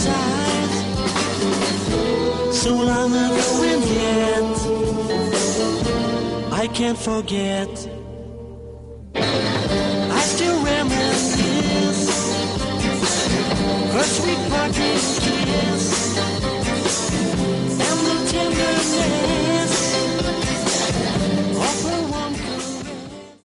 side so long ago, and yet I can't forget